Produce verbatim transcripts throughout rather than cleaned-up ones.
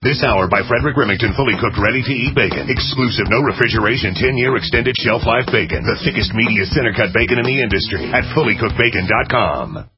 This hour by Frederick Remington, fully cooked, ready-to-eat bacon. Exclusive, no refrigeration, ten-year extended shelf life bacon. The thickest, meatiest center-cut bacon in the industry at fully cooked bacon dot com.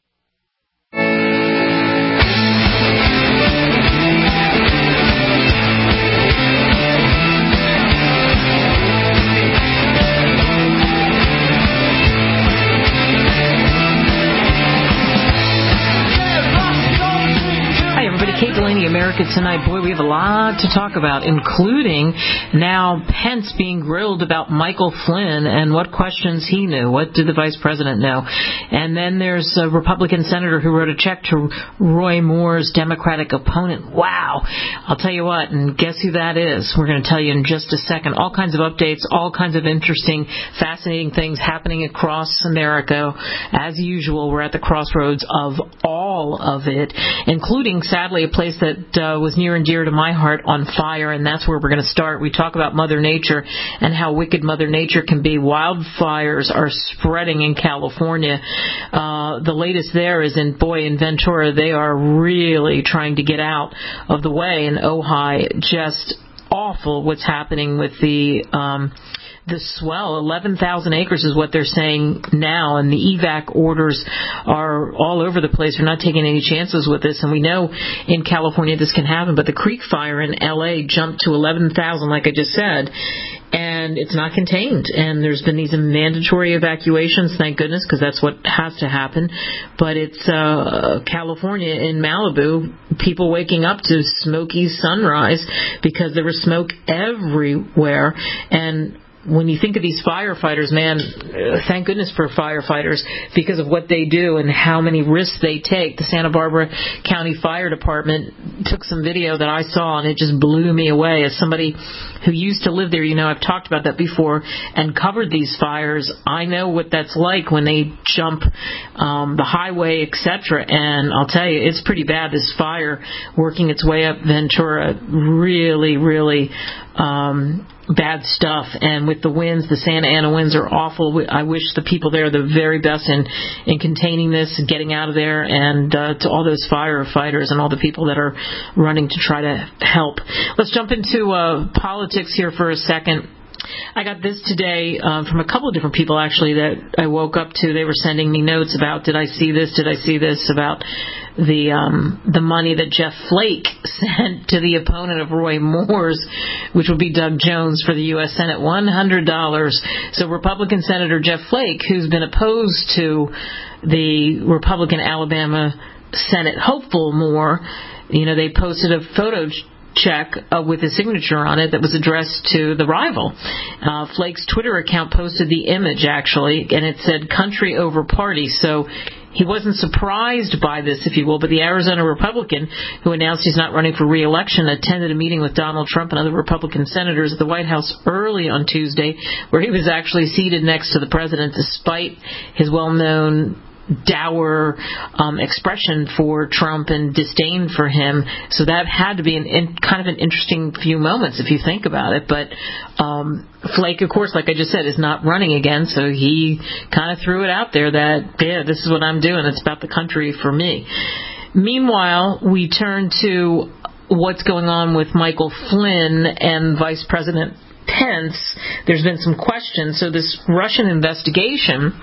Kate Delaney, America Tonight. Boy, we have a lot to talk about, including now Pence being grilled about Michael Flynn and what questions he knew. What did the vice president know? And then there's a Republican senator who wrote a check to Roy Moore's Democratic opponent. Wow. I'll tell you what, and guess who that is? We're going to tell you in just a second. All kinds of updates, all kinds of interesting, fascinating things happening across America. As usual, we're at the crossroads of all of it, including, sadly, a place that uh, was near and dear to my heart on fire, and that's where we're going to start. We talk about Mother Nature and how wicked Mother Nature can be. Wildfires are spreading in California. Uh, the latest there is in, boy, in Ventura, they are really trying to get out of the way. In Ojai, just awful what's happening with the... Um, The swell, eleven thousand acres is what they're saying now, and the evac orders are all over the place. We're not taking any chances with this, and we know in California this can happen, but the Creek Fire in L A jumped to eleven thousand, like I just said, and it's not contained. And there's been these mandatory evacuations, thank goodness, because that's what has to happen. But it's uh, California in Malibu, people waking up to smoky sunrise because there was smoke everywhere. And when you think of these firefighters, man, thank goodness for firefighters because of what they do and how many risks they take. The Santa Barbara County Fire Department took some video that I saw, and it just blew me away. As somebody who used to live there, you know, I've talked about that before and covered these fires. I know what that's like when they jump um, the highway, et cetera. And I'll tell you, it's pretty bad, this fire working its way up Ventura. Really, really... Um, bad stuff. And with the winds, the Santa Ana winds are awful. I wish the people there the very best in, in containing this and getting out of there, and uh, to all those firefighters and all the people that are running to try to help. Let's jump into uh, politics here for a second. I got this today um, from a couple of different people, actually, that I woke up to. They were sending me notes about, did I see this, did I see this, about the um, the money that Jeff Flake sent to the opponent of Roy Moore's, which would be Doug Jones for the U S Senate, one hundred dollars. So Republican Senator Jeff Flake, who's been opposed to the Republican Alabama Senate hopeful Moore, you know, they posted a photo check uh, with his signature on it that was addressed to the rival. Uh, Flake's Twitter account posted the image, actually, and it said country over party. So he wasn't surprised by this, if you will, but the Arizona Republican, who announced he's not running for re-election, attended a meeting with Donald Trump and other Republican senators at the White House early on Tuesday, where he was actually seated next to the president, despite his well-known dour um, expression for Trump and disdain for him. So that had to be an in, kind of an interesting few moments if you think about it. But um, Flake, of course, like I just said, is not running again, so he kind of threw it out there that, yeah, this is what I'm doing. It's about the country for me. Meanwhile, we turn to what's going on with Michael Flynn and Vice President Pence. There's been some questions. So this Russian investigation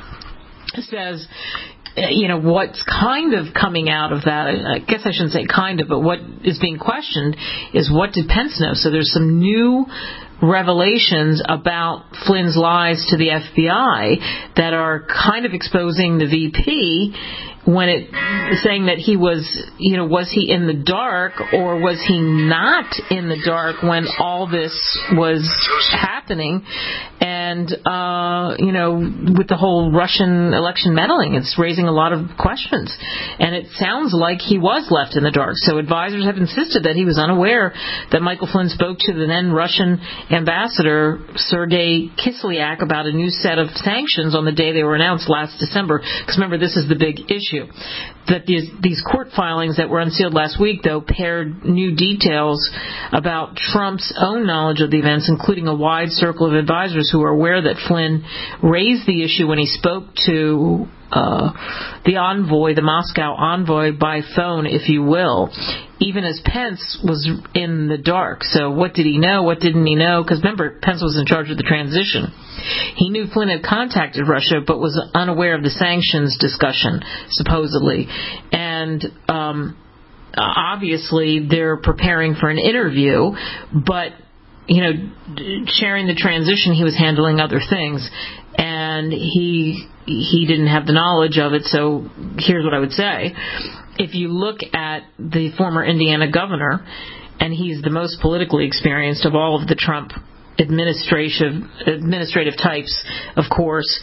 says, you know, what's kind of coming out of that, I guess I shouldn't say kind of, but what is being questioned is what did Pence know? So there's some new revelations about Flynn's lies to the F B I that are kind of exposing the V P when it saying that he was, you know, was he in the dark or was he not in the dark when all this was happening? And, uh, you know, with the whole Russian election meddling, it's raising a lot of questions. And it sounds like he was left in the dark. So advisors have insisted that he was unaware that Michael Flynn spoke to the then Russian ambassador, Sergei Kislyak, about a new set of sanctions on the day they were announced last December. Because remember, this is the big issue. That these, these court filings that were unsealed last week, though, paired new details about Trump's own knowledge of the events, including a wide circle of advisors who are aware that Flynn raised the issue when he spoke to uh, the envoy, the Moscow envoy, by phone, if you will, even as Pence was in the dark. So what did he know? What didn't he know? Because remember, Pence was in charge of the transition. He knew Flynn had contacted Russia, but was unaware of the sanctions discussion, supposedly. And um, obviously, they're preparing for an interview, but, you know, sharing the transition, he was handling other things. And he he didn't have the knowledge of it, so here's what I would say. If you look at the former Indiana governor, and he's the most politically experienced of all of the Trump administrative administrative types, of course,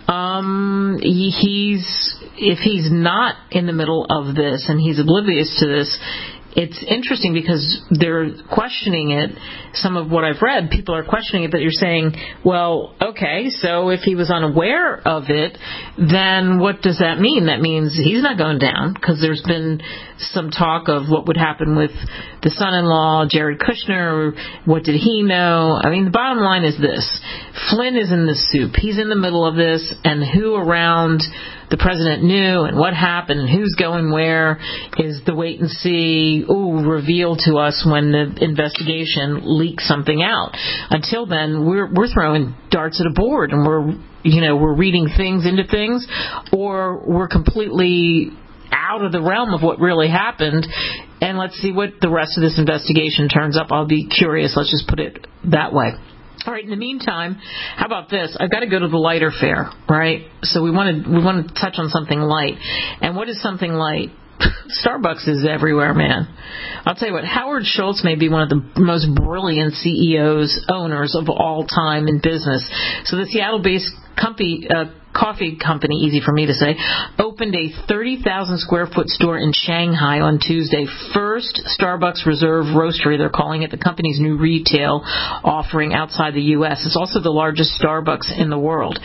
um, he's if he's not in the middle of this and he's oblivious to this, it's interesting because they're questioning it. Some of what I've read, people are questioning it, but you're saying, well, okay, so if he was unaware of it, then what does that mean? That means he's not going down, because there's been some talk of what would happen with the son-in-law, Jared Kushner. What did he know? I mean, the bottom line is this. Flynn is in the soup. He's in the middle of this, and who around the president knew and what happened and who's going where is the wait and see, ooh, revealed to us when the investigation leaks something out. Until then, we're we're throwing darts at a board, and we're you know we're reading things into things, or we're completely out of the realm of what really happened. And let's see what the rest of this investigation turns up. I'll be curious. Let's just put it that way. All right, in the meantime, how about this? I've got to go to the lighter fare, right? So we want to we want to touch on something light. And what is something light? Starbucks is everywhere, man. I'll tell you what, Howard Schultz may be one of the most brilliant C E Os, owners of all time in business. So the Seattle-based company, uh, coffee company, easy for me to say, opened a thirty thousand square foot store in Shanghai on Tuesday. First Starbucks Reserve Roastery, they're calling it, the company's new retail offering outside the U S. It's also the largest Starbucks in the world.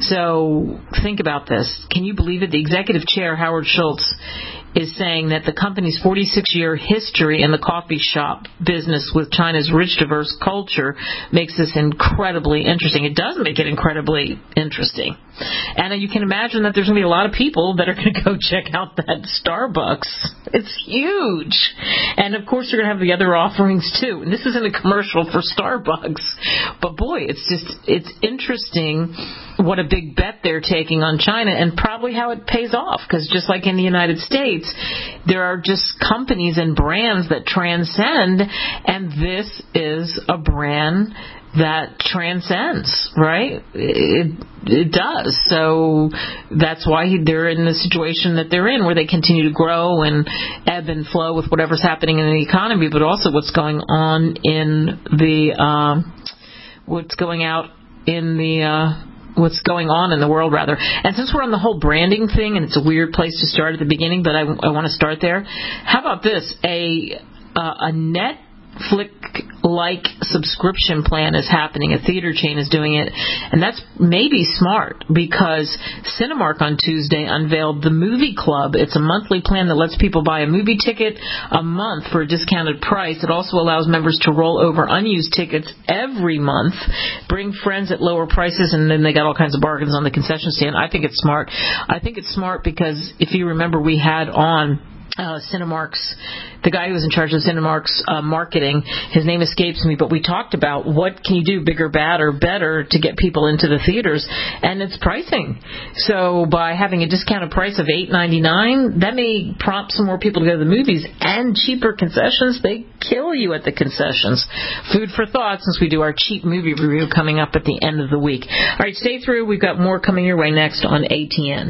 So think about this. Can you believe it? The executive chair, Howard Schultz, is saying that the company's forty-six year history in the coffee shop business with China's rich, diverse culture makes this incredibly interesting. It does make it incredibly interesting. And you can imagine that there's going to be a lot of people that are going to go check out that Starbucks. It's huge. And, of course, they're going to have the other offerings, too. And this isn't a commercial for Starbucks. But, boy, it's just, it's interesting what a big bet they're taking on China and probably how it pays off. Because just like in the United States, there are just companies and brands that transcend, and this is a brand that transcends, right? It it does. So that's why they're in the situation that they're in, where they continue to grow and ebb and flow with whatever's happening in the economy, but also what's going on in the um, what's going out in the uh, what's going on in the world, rather. And since we're on the whole branding thing, and it's a weird place to start at the beginning, but I, I want to start there. How about this? A uh, a net Netflix-like subscription plan is happening. A theater chain is doing it, and that's maybe smart because Cinemark on Tuesday unveiled the Movie Club. It's a monthly plan that lets people buy a movie ticket a month for a discounted price. It also allows members to roll over unused tickets every month, bring friends at lower prices, and then they got all kinds of bargains on the concession stand. I think it's smart. I think it's smart because if you remember, we had on Uh, Cinemark's, the guy who was in charge of Cinemark's uh, marketing, his name escapes me, but we talked about what can you do, bigger, bad, or better to get people into the theaters, and it's pricing. So by having a discounted price of eight ninety-nine, that may prompt some more people to go to the movies, and cheaper concessions, they kill you at the concessions. Food for thought, since we do our cheap movie review coming up at the end of the week. All right, stay through. We've got more coming your way next on A T N.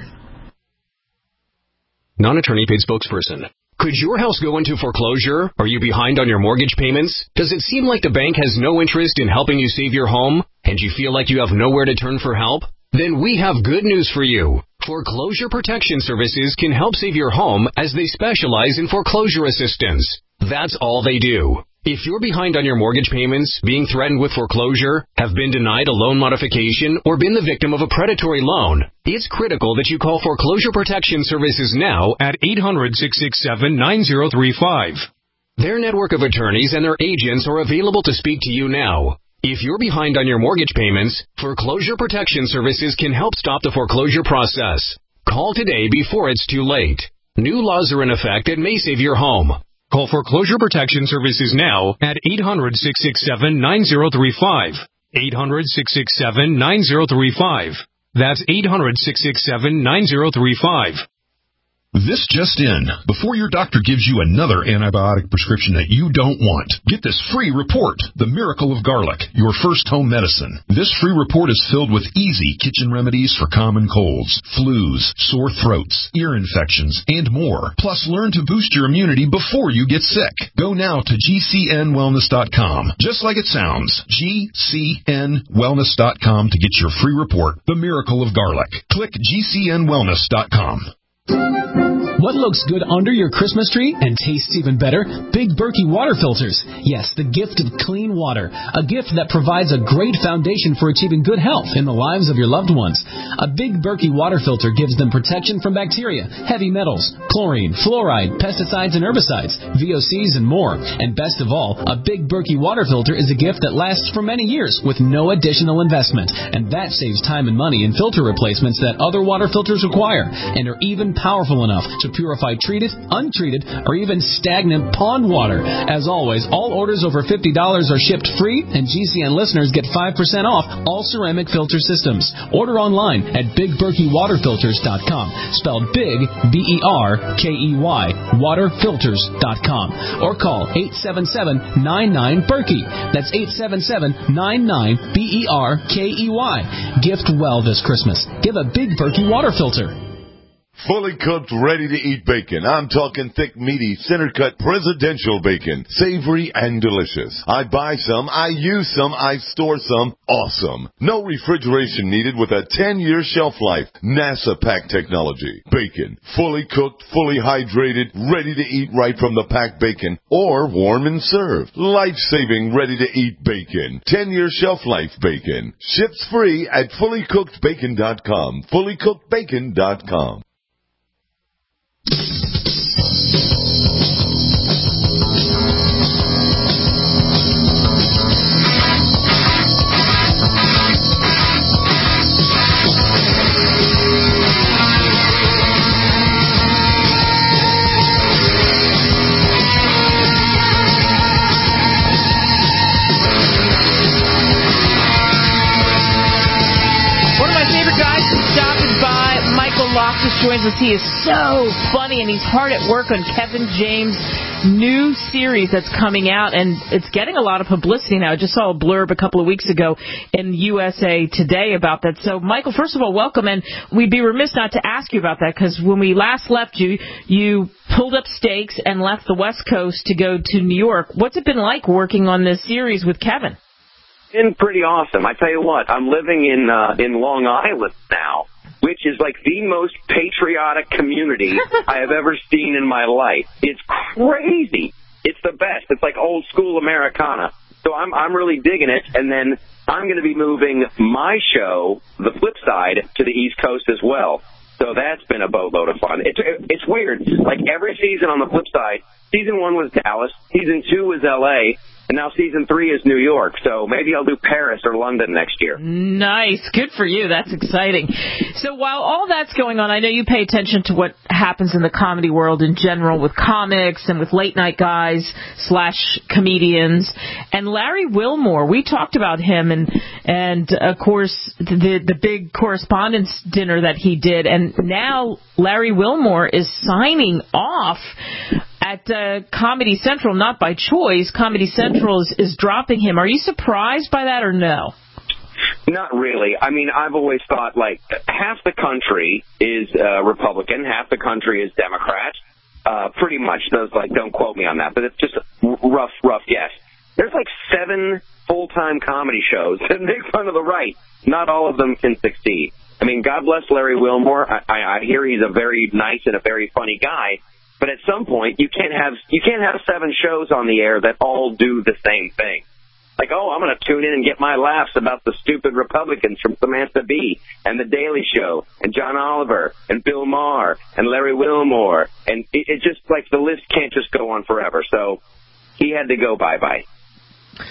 Non-attorney paid spokesperson. Could your house go into foreclosure? Are you behind on your mortgage payments? Does it seem like the bank has no interest in helping you save your home? And you feel like you have nowhere to turn for help? Then we have good news for you. Foreclosure Protection Services can help save your home as they specialize in foreclosure assistance. That's all they do. If you're behind on your mortgage payments, being threatened with foreclosure, have been denied a loan modification, or been the victim of a predatory loan, it's critical that you call Foreclosure Protection Services now at eight hundred, six six seven, nine zero three five. Their network of attorneys and their agents are available to speak to you now. If you're behind on your mortgage payments, Foreclosure Protection Services can help stop the foreclosure process. Call today before it's too late. New laws are in effect that may save your home. Call Foreclosure Protection Services now at eight hundred, six six seven, nine zero three five. eight hundred, six six seven, nine zero three five. That's eight hundred, six six seven, nine zero three five. This just in. Before your doctor gives you another antibiotic prescription that you don't want, get this free report, The Miracle of Garlic, your first home medicine. This free report is filled with easy kitchen remedies for common colds, flus, sore throats, ear infections, and more. Plus, learn to boost your immunity before you get sick. Go now to G C N wellness dot com. Just like it sounds, G C N wellness dot com to get your free report, The Miracle of Garlic. Click G C N wellness dot com. What looks good under your Christmas tree and tastes even better? Big Berkey water filters. Yes, the gift of clean water. A gift that provides a great foundation for achieving good health in the lives of your loved ones. A Big Berkey water filter gives them protection from bacteria, heavy metals, chlorine, fluoride, pesticides and herbicides, V O Cs and more. And best of all, a Big Berkey water filter is a gift that lasts for many years with no additional investment. And that saves time and money in filter replacements that other water filters require and are even powerful enough to purify treated, untreated, or even stagnant pond water. As always, all orders over fifty dollars are shipped free, and G C N listeners get five percent off all ceramic filter systems. Order online at big berkey water filters dot com, spelled big, B E R K E Y, water filters dot com, or call eight seven seven, nine nine, Berkey. That's eight seven seven, nine nine, B E R K E Y. Gift well this Christmas. Give a Big Berkey water filter. Fully cooked, ready-to-eat bacon. I'm talking thick, meaty, center-cut presidential bacon. Savory and delicious. I buy some, I use some, I store some. Awesome. No refrigeration needed with a ten-year shelf life. NASA pack technology. Bacon. Fully cooked, fully hydrated, ready to eat right from the packed bacon. Or warm and served. Life-saving, ready-to-eat bacon. ten-year shelf life bacon. Ships free at fully cooked bacon dot com. fully cooked bacon dot com. Joins us. He is so funny, and he's hard at work on Kevin James' new series that's coming out, and it's getting a lot of publicity now. I just saw a blurb a couple of weeks ago in U S A Today about that. So, Michael, first of all, welcome, and we'd be remiss not to ask you about that, because when we last left you, you pulled up stakes and left the West Coast to go to New York. What's it been like working on this series with Kevin? Been pretty awesome. I tell you what, I'm living in uh, in Long Island now, which is like the most patriotic community I have ever seen in my life. It's crazy. It's the best. It's like old school Americana. So I'm I'm really digging it. And then I'm going to be moving my show, The Flip Side, to the East Coast as well. So that's been a boatload of fun. It's it's weird. Like every season on The Flip Side, season one was Dallas, season two was L A, and now season three is New York. So maybe I'll do Paris or London next year. Nice. Good for you. That's exciting. So while all that's going on, I know you pay attention to what happens in the comedy world in general with comics and with late-night guys slash comedians. And Larry Wilmore, we talked about him and, and of course, the, the big correspondence dinner that he did. And now Larry Wilmore is signing off at uh, Comedy Central, not by choice. Comedy Central is, is dropping him. Are you surprised by that or no? Not really. I mean, I've always thought, like, half the country is uh, Republican, half the country is Democrat. Uh, pretty much. Those, like, don't quote me on that, but it's just a rough, rough guess. There's like seven full-time comedy shows that make fun of the right. Not all of them can succeed. I mean, God bless Larry Wilmore. I, I, I hear he's a very nice and a very funny guy. But at some point, you can't have you can't have seven shows on the air that all do the same thing. Like, oh, I'm going to tune in and get my laughs about the stupid Republicans from Samantha Bee and The Daily Show and John Oliver and Bill Maher and Larry Wilmore. And it, it just, like, the list can't just go on forever. So he had to go bye-bye.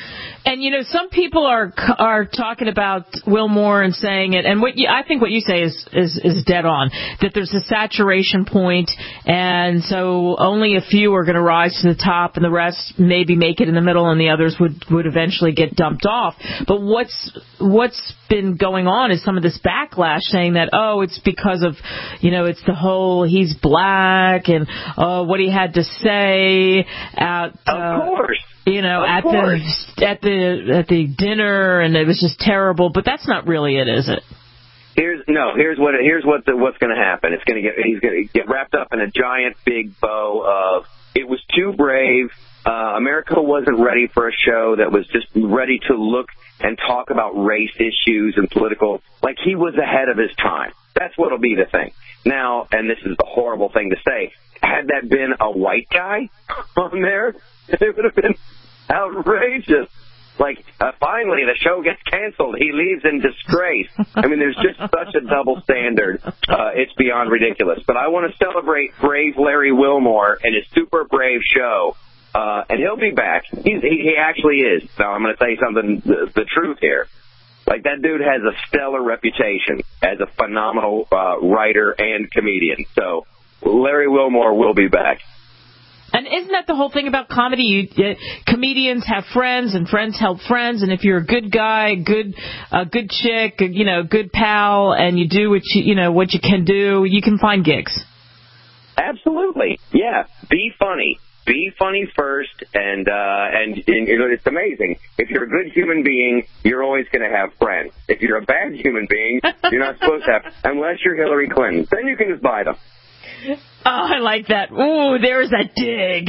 And, you know, some people are are talking about Wilmore and saying it, and what you, I think what you say is, is, is dead on, that there's a saturation point, and so only a few are going to rise to the top, and the rest maybe make it in the middle, and the others would, would eventually get dumped off. But what's what's been going on is some of this backlash saying that, oh, it's because of, you know, it's the whole he's black and uh, what he had to say at, uh, of course. you know, of at course. the at the at the dinner, and it was just terrible. But that's not really it, is it? Here's no. Here's what. Here's what. The, what's going to happen. It's going to get. He's going to get wrapped up in a giant big bow of. It was too brave. Uh, America wasn't ready for a show that was just ready to look and talk about race issues and political. Like, he was ahead of his time. That's what'll be the thing. Now, and this is the horrible thing to say, had that been a white guy on there, it would have been outrageous. Like, uh, finally, the show gets canceled. He leaves in disgrace. I mean, there's just such a double standard. Uh, it's beyond ridiculous. But I want to celebrate brave Larry Wilmore and his super brave show. Uh, and he'll be back. He's, he, he actually is. Now, I'm going to tell you something, the, the truth here. Like, that dude has a stellar reputation as a phenomenal uh, writer and comedian. So, Larry Wilmore will be back. And isn't that the whole thing about comedy? You, uh, comedians have friends, and friends help friends. And if you're a good guy, good, a uh, good chick, you know, good pal, and you do what you, you know, what you can do, you can find gigs. Absolutely, yeah. Be funny. Be funny first, and uh, and, and you know, it's amazing. If you're a good human being, you're always going to have friends. If you're a bad human being, you're not supposed to have, unless you're Hillary Clinton. Then you can just buy them. Oh, I like that. Ooh, there's a dig.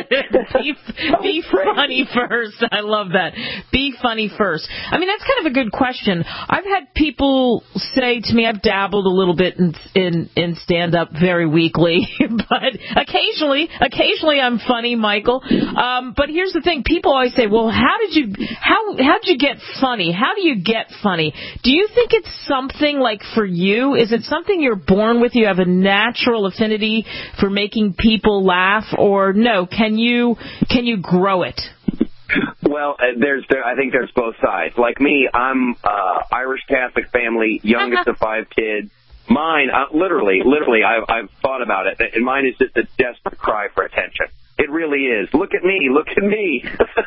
be be funny first. I love that. Be funny first. I mean, that's kind of a good question. I've had people say to me, I've dabbled a little bit in in, in stand-up very weakly, but occasionally, occasionally I'm funny, Michael. Um, but here's the thing. People always say, well, how did you, how, how did you get funny? How do you get funny? Do you think it's something like for you? Is it something you're born with? You have a natural affinity for making people laugh, or no? Can you can you grow it? Well, uh, there's there, I think there's both sides. Like me, I'm uh, Irish Catholic family, youngest of five kids. Mine, uh, literally, literally, I've, I've thought about it, and mine is just a desperate cry for attention. It really is. Look at me, look at me.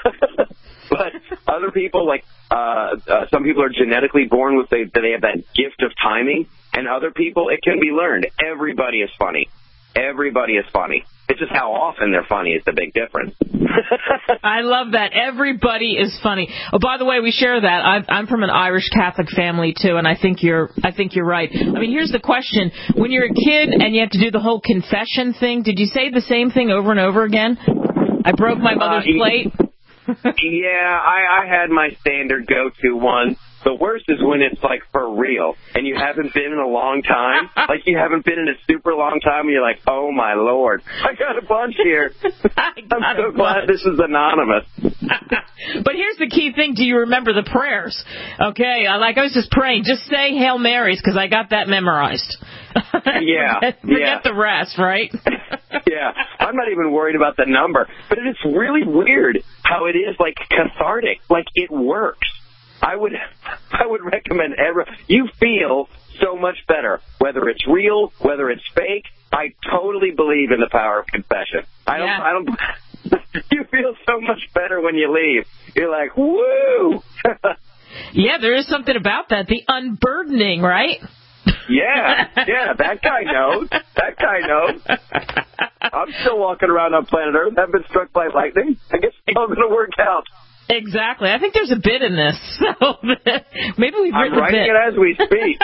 But other people, like uh, uh, some people are genetically born with they they have that gift of timing, and other people, it can be learned. Everybody is funny. Everybody is funny. It's just how often they're funny is the big difference. I love that. Everybody is funny. Oh, by the way, we share that. I've, I'm from an Irish Catholic family too, and I think you're. I think you're right. I mean, here's the question: when you're a kid and you have to do the whole confession thing, did you say the same thing over and over again? I broke my mother's uh, plate. Yeah, I, I had my standard go-to one. The worst is when it's, like, for real, and you haven't been in a long time. Like, you haven't been in a super long time, and you're like, oh, my Lord, I got a bunch here. I'm so glad this is anonymous. But here's the key thing. Do you remember the prayers? Okay, I, like I was just praying. Just say Hail Marys, because I got that memorized. Yeah. forget, forget yeah. the rest, right? Yeah, I'm not even worried about the number. But it's really weird how it is, like, cathartic. Like, it works. I would I would recommend every, you feel so much better, whether it's real, whether it's fake. I totally believe in the power of confession. I don't, yeah. I don't, you feel so much better when you leave. You're like, woo! Yeah, there is something about that. The unburdening, right? Yeah, yeah, that guy knows. That guy knows. I'm still walking around on planet Earth. I've been struck by lightning. I guess it's all going to work out. Exactly. I think there's a bit in this. So maybe we've written I'm writing a bit. it as we speak.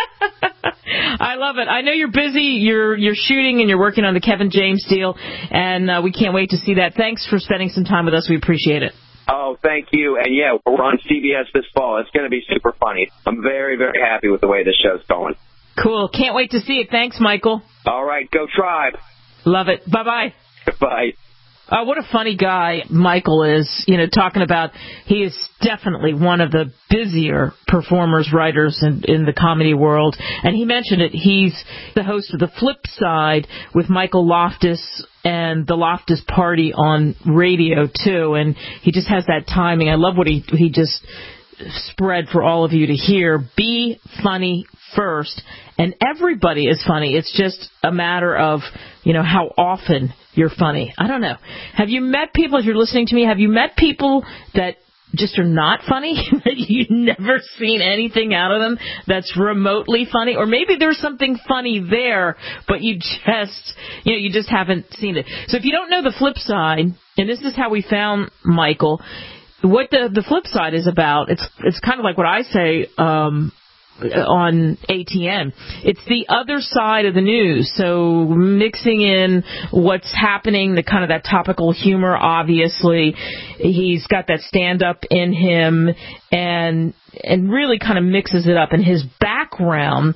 I love it. I know you're busy. You're you're shooting and you're working on the Kevin James deal, and uh, we can't wait to see that. Thanks for spending some time with us. We appreciate it. Oh, thank you. And, yeah, we're on C B S this fall. It's going to be super funny. I'm very, very happy with the way this show's going. Cool. Can't wait to see it. Thanks, Michael. All right. Go Tribe. Love it. Bye-bye. Bye. Uh, what a funny guy Michael is, you know, talking about he is definitely one of the busier performers, writers in, in the comedy world. And he mentioned it. He's the host of The Flip Side with Michael Loftus and the Loftus Party on radio, too. And he just has that timing. I love what he he just spread for all of you to hear. Be funny first. And everybody is funny. It's just a matter of, you know, how often you're funny. I don't know. Have you met people, if you're listening to me, have you met people that just are not funny? That you've never seen anything out of them that's remotely funny? Or maybe there's something funny there, but you just, you know, you just haven't seen it. So if you don't know the flip side, and this is how we found Michael, what the the flip side is about, it's it's kind of like what I say um, on A T N. It's the other side of the news. So mixing in what's happening, the kind of that topical humor, obviously. He's got that stand-up in him and and really kind of mixes it up. And his background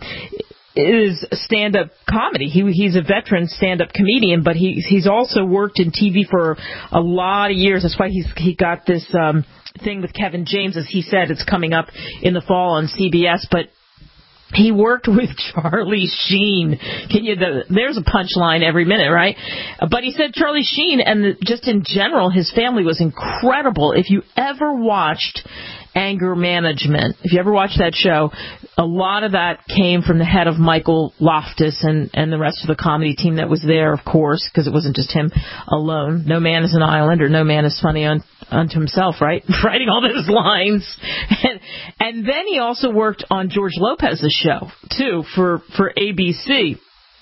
is stand-up comedy. He he's a veteran stand-up comedian, but he he's also worked in T V for a lot of years. That's why he's he got this um, thing with Kevin James, as he said, it's coming up in the fall on C B S. But he worked with Charlie Sheen. Can you? The, there's a punchline every minute, right? But he said Charlie Sheen, and the, just in general, his family was incredible. If you ever watched Anger Management, if you ever watched that show, a lot of that came from the head of Michael Loftus and, and the rest of the comedy team that was there, of course, because it wasn't just him alone. No man is an island, or no man is funny un, unto himself, right? Writing all those lines. And, and then he also worked on George Lopez's show, too, for, for A B C.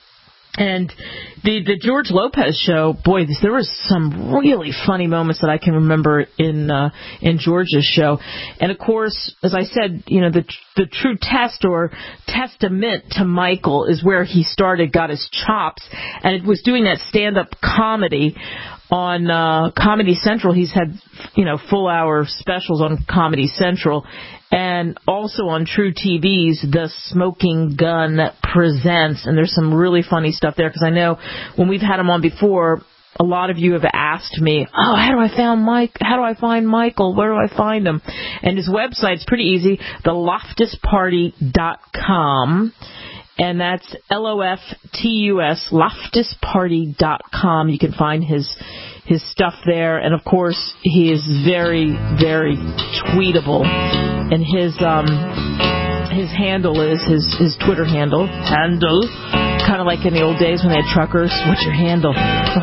And the the George Lopez show, boy, there was some really funny moments that I can remember in uh, in George's show. And of course, as I said, you know, the the true test or testament to Michael is where he started, got his chops, and it was doing that stand-up comedy on uh, Comedy Central. He's had, you know, full hour specials on Comedy Central. And also on True T V's The Smoking Gun Presents. And there's some really funny stuff there, because I know when we've had him on before, a lot of you have asked me, oh, how do I find Mike? How do I find Michael? Where do I find him? And his website's pretty easy, the loftus party dot com. And that's L O F T U S, loftus party dot com. You can find his his stuff there. And, of course, he is very, very tweetable. And his um his handle is, his, his Twitter handle, handle, kind of like in the old days when they had truckers. What's your handle?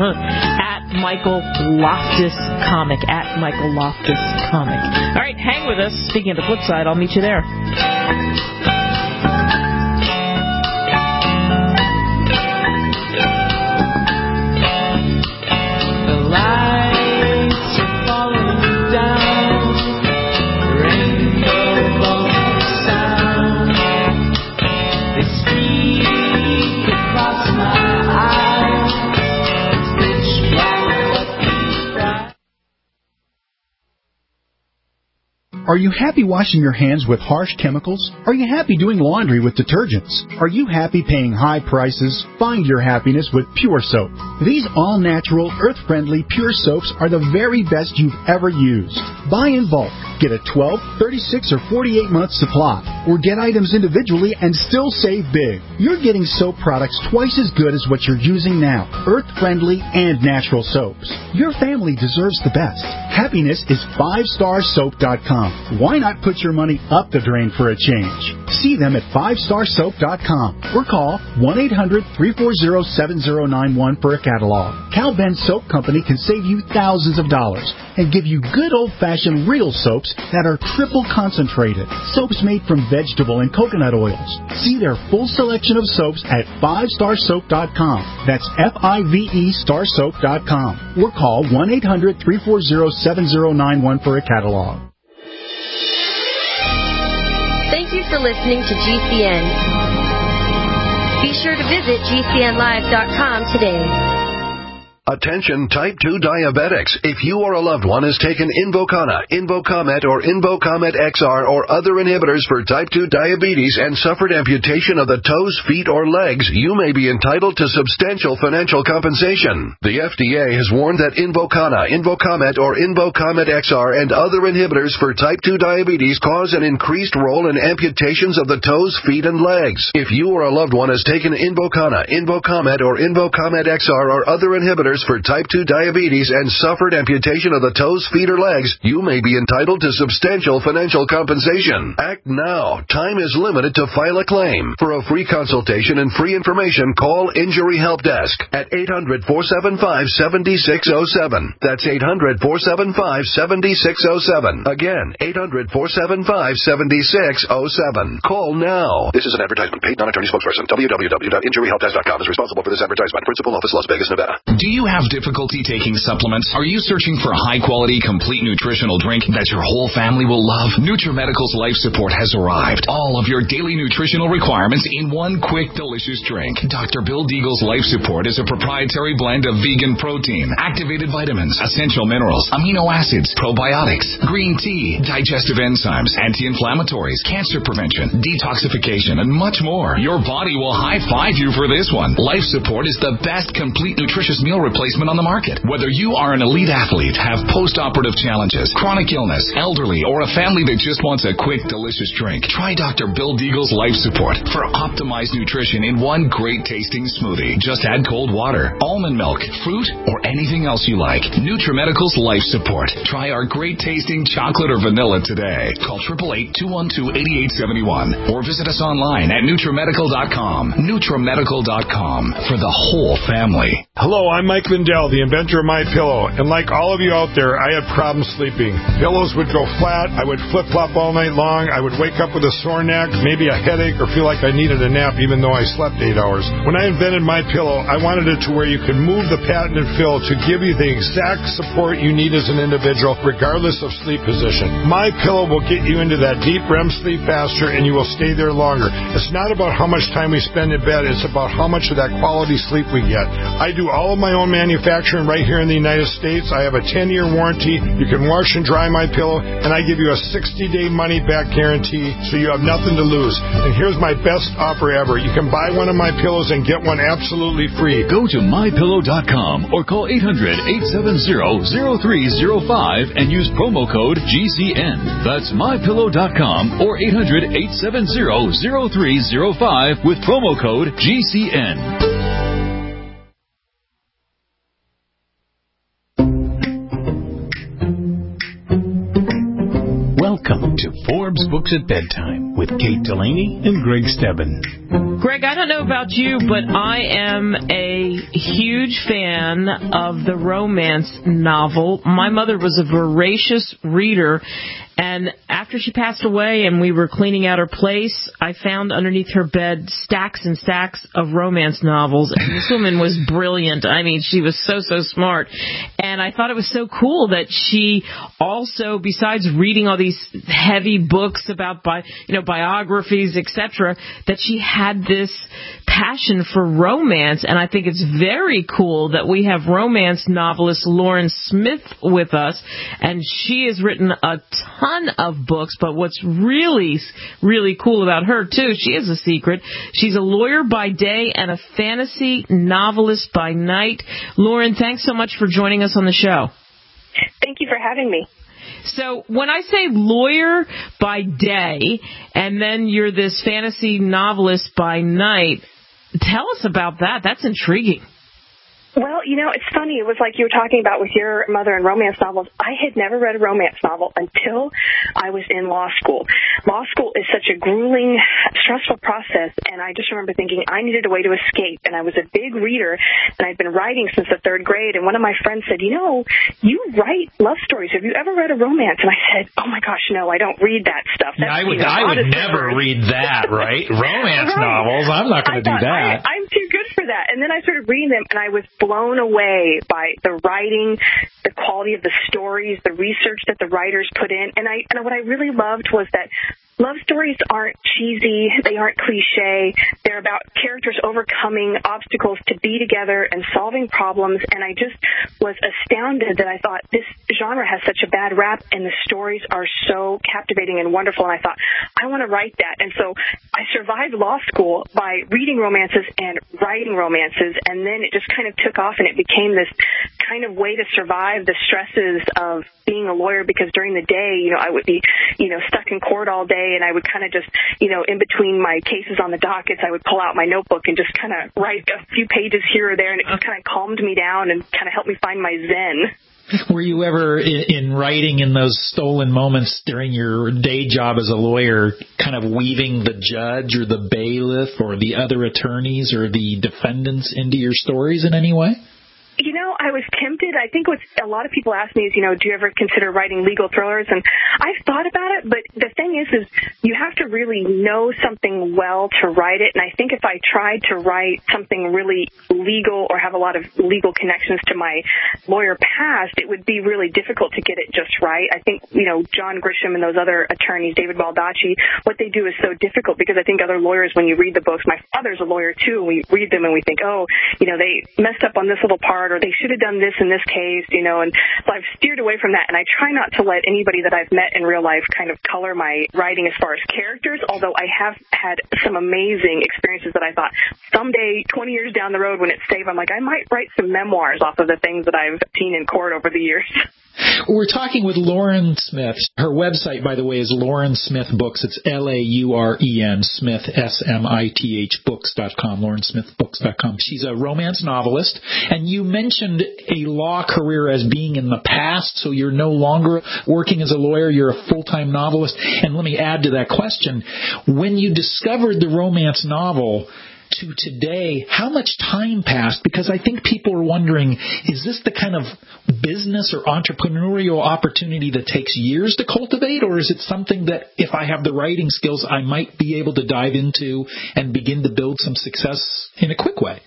At Michael Loftus Comic. At Michael Loftus Comic. All right, hang with us. Speaking of the flip side, I'll meet you there. Are you happy washing your hands with harsh chemicals? Are you happy doing laundry with detergents? Are you happy paying high prices? Find your happiness with Pure Soap. These all-natural, earth-friendly Pure Soaps are the very best you've ever used. Buy in bulk. Get a twelve, thirty-six, or forty-eight month supply. Or get items individually and still save big. You're getting soap products twice as good as what you're using now. Earth-friendly and natural soaps. Your family deserves the best. Happiness is five star soap dot com. Why not put your money up the drain for a change? See them at five star soap dot com or call one eight hundred, three four zero, seven zero nine one for a catalog. Cal Ben Soap Company can save you thousands of dollars and give you good old-fashioned real soaps that are triple concentrated. Soaps made from vegetable and coconut oils. See their full selection of soaps at five star soap dot com. That's F I V E star soap dot com. Or call one eight hundred, three four zero, seven zero nine one for a catalog. Thank you for listening to G C N. Be sure to visit G C N live dot com today. Attention type two diabetics. If you or a loved one has taken Invokana, Invokamet, or Invokamet X R or other inhibitors for type two diabetes and suffered amputation of the toes, feet, or legs, you may be entitled to substantial financial compensation. The F D A has warned that Invokana, Invokamet, or Invokamet X R and other inhibitors for type two diabetes cause an increased role in amputations of the toes, feet, and legs. If you or a loved one has taken Invokana, Invokamet, or Invokamet X R or other inhibitors inhibitors for type two diabetes and suffered amputation of the toes, feet, or legs, you may be entitled to substantial financial compensation. Act now. Time is limited to file a claim. For a free consultation and free information, call Injury Help Desk at eight hundred, four seven five, seven six zero seven. That's eight hundred, four seven five, seven six zero seven. Again, eight hundred, four seven five, seven six zero seven. Call now. This is an advertisement. Paid non-attorney spokesperson. w w w dot injury help desk dot com is responsible for this advertisement. Principal office, Las Vegas, Nevada. Do you have difficulty taking supplements? Are you searching for a high-quality, complete nutritional drink that your whole family will love? NutriMedical's Life Support has arrived. All of your daily nutritional requirements in one quick, delicious drink. Doctor Bill Deagle's Life Support is a proprietary blend of vegan protein, activated vitamins, essential minerals, amino acids, probiotics, green tea, digestive enzymes, anti-inflammatories, cancer prevention, detoxification, and much more. Your body will high-five you for this one. Life Support is the best complete nutritious meal replacement on the market. Whether you are an elite athlete, have post-operative challenges, chronic illness, elderly, or a family that just wants a quick, delicious drink, try Doctor Bill Deagle's Life Support for optimized nutrition in one great-tasting smoothie. Just add cold water, almond milk, fruit, or anything else you like. NutriMedical's Life Support. Try our great-tasting chocolate or vanilla today. Call eight eight eight, two one two, eight eight seven one or visit us online at NutriMedical dot com. NutriMedical dot com for the whole family. Hello, I'm Mike Lindell, the inventor of MyPillow, and like all of you out there, I had problems sleeping. Pillows would go flat, I would flip-flop all night long, I would wake up with a sore neck, maybe a headache, or feel like I needed a nap even though I slept eight hours. When I invented MyPillow, I wanted it to where you could move the patented fill to give you the exact support you need as an individual, regardless of sleep position. MyPillow will get you into that deep R E M sleep faster, and you will stay there longer. It's not about how much time we spend in bed, it's about how much of that quality sleep we get. I do all of my own manufacturing right here in the United States. I have a ten-year warranty. You can wash and dry my pillow, and I give you a sixty-day money-back guarantee, so you have nothing to lose. And here's my best offer ever. You can buy one of my pillows and get one absolutely free. Go to my pillow dot com or call eight hundred, eight seven zero, zero three zero five and use promo code G C N. That's my pillow dot com or eight hundred, eight seven zero, zero three zero five with promo code G C N. Welcome to Forbes Books at Bedtime with Kate Delaney and Greg Stebbin. Greg, I don't know about you, but I am a huge fan of the romance novel. My mother was a voracious reader, and after she passed away and we were cleaning out her place, I found underneath her bed stacks and stacks of romance novels, and this woman was brilliant. I mean, she was so, so smart. And I thought it was so cool that she also, besides reading all these heavy books about, bi- you know, biographies, et cetera, that she had this passion for romance. And I think it's very cool that we have romance novelist Lauren Smith with us, and she has written a ton of books, but what's really, really cool about her, too, she has a secret. She's a lawyer by day and a fantasy novelist by night. Lauren, thanks so much for joining us on the show. Thank you for having me. So when I say lawyer by day and then you're this fantasy novelist by night, tell us about that. That's intriguing. Well, you know, it's funny. It was like you were talking about with your mother and romance novels. I had never read a romance novel until I was in law school. Law school is such a grueling, stressful process, and I just remember thinking I needed a way to escape, and I was a big reader, and I'd been writing since the third grade, and one of my friends said, you know, you write love stories. Have you ever read a romance? And I said, oh, my gosh, no, I don't read that stuff. That's, I would, you know, I would never read that, right? Romance right. novels, I'm not going to do that. I, I'm too good for that. And then I started reading them, and I was blown away by the writing, the quality of the stories, the research that the writers put in. And I and what I really loved was that love stories aren't cheesy, they aren't cliche. They're about characters overcoming obstacles to be together and solving problems. And I just was astounded that I thought this genre has such a bad rap, and the stories are so captivating and wonderful. And I thought, I want to write that. And so I survived law school by reading romances and writing romances, and then it just kind of took off, and it became this kind of way to survive the stresses of being a lawyer, because during the day, you know, I would be, you know, stuck in court all day, and I would kind of just, you know, in between my cases on the dockets, I would pull out my notebook and just kind of write a few pages here or there, and it just kind of calmed me down and kind of helped me find my zen. Were you ever in, in writing in those stolen moments during your day job as a lawyer, kind of weaving the judge or the bailiff or the other attorneys or the defendants into your stories in any way? You know, I was tempted. I think what a lot of people ask me is, you know, do you ever consider writing legal thrillers? And I've thought about it, but the thing is, is you have to really know something well to write it. And I think if I tried to write something really legal or have a lot of legal connections to my lawyer past, it would be really difficult to get it just right. I think, you know, John Grisham and those other attorneys, David Baldacci, what they do is so difficult, because I think other lawyers, when you read the books, my father's a lawyer too, and we read them and we think, oh, you know, they messed up on this little part, or they should have done this in this case, you know, and so I've steered away from that, and I try not to let anybody that I've met in real life kind of color my writing as far as characters, although I have had some amazing experiences that I thought someday, twenty years down the road when it's safe, I'm like, I might write some memoirs off of the things that I've seen in court over the years. We're talking with Lauren Smith. Her website, by the way, is Lauren Smith Books. It's L A U R E N, Smith, S M I T H, books dot com, lauren smith books dot com. She's a romance novelist, and you mentioned a law career as being in the past, so you're no longer working as a lawyer, you're a full-time novelist. And let me add to that question. When you discovered the romance novel to today, how much time passed? Because I think people are wondering, is this the kind of business or entrepreneurial opportunity that takes years to cultivate, or is it something that if I have the writing skills, I might be able to dive into and begin to build some success in a quick way?